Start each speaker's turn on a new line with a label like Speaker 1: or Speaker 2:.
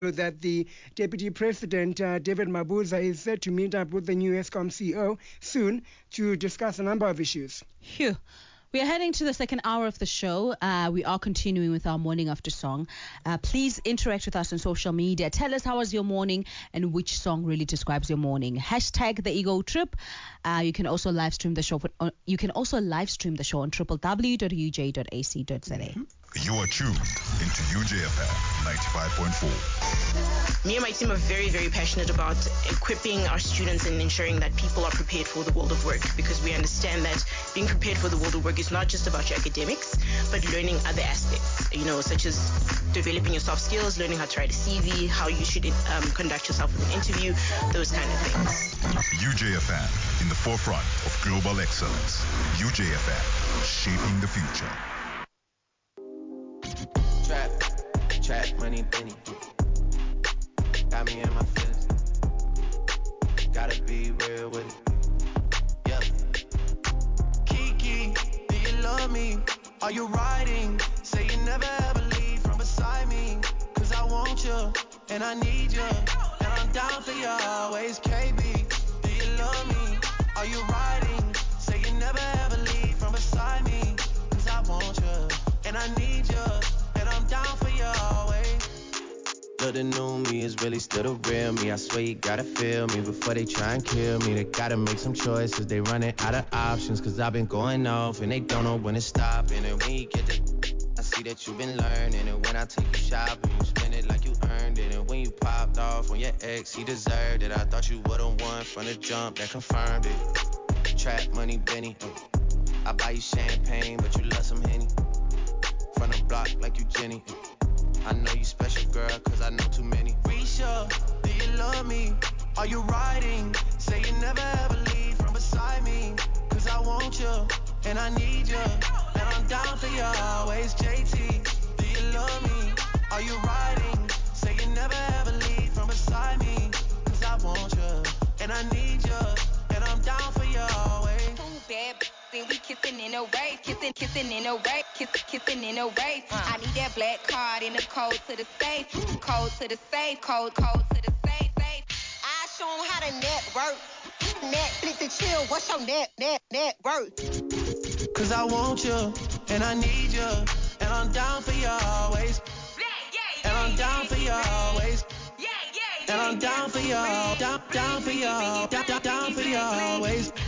Speaker 1: that the Deputy President, David Mabuza, is set to meet up with the new Eskom CEO soon to discuss a number of issues.
Speaker 2: Phew. We are heading to the second hour of the show. We are continuing with our morning after song. Please interact with us on social media. Tell us how was your morning and which song really describes your morning. Hashtag the Ego Trip. You can also live stream the show. You can also live stream the show on www.uj.ac.za.
Speaker 3: You are tuned into UJFM 95.4.
Speaker 4: Me and my team are very, very passionate about equipping our students and ensuring that people are prepared for the world of work, because we understand that being prepared for the world of work is not just about your academics, but learning other aspects, such as developing your soft skills, learning how to write a CV, how you should conduct yourself in an interview, those kind of things.
Speaker 3: UJFM in the forefront of global excellence. UJFM, shaping the future.
Speaker 5: Trap, money, Benny. Got me in my feelings. Gotta be real with it. Yeah. Kiki, do you love me? Are you riding? Say you never ever leave from beside me. Cause I want you, and I need you. And I'm down for you always, KB. Do you love me? Are you riding? Say you never ever leave from beside me. Cause I want you, and I need you. And I'm down for you always. Look, the new me is really still the real me. I swear you gotta feel me before they try and kill me. They gotta make some choices, they running out of options. Cause I've been going off and they don't know when to stop. And then when you get to, I see that you've been learning. And when I take you shopping, you spend it like you earned it. And when you popped off on your ex, he deserved it. I thought you would've won from the jump, that confirmed it. Trap money, Benny. I buy you champagne, but you love some Henny. From the block like you Jenny. I know you special, girl, cause I know too many. Risha, do you love me? Are you riding? Say you never ever leave from beside me. Cause I want you, and I need you. And I'm down for you always, JT. Do you love me? Are you riding? Say you never ever leave from beside me. Cause I want you, and I need you. And I'm down for you always.
Speaker 6: Too bad. Then we kissing in a way, kissing in a way, kissing in a way. I need that black card in the code to the safe, code to the safe, code to the safe. I show 'em how to network, Netflix and chill. What's your net worth?
Speaker 5: Cause I want you, and I need you, and I'm down for you always. And I'm down for you always. And I'm down for you, down for you, down for you always.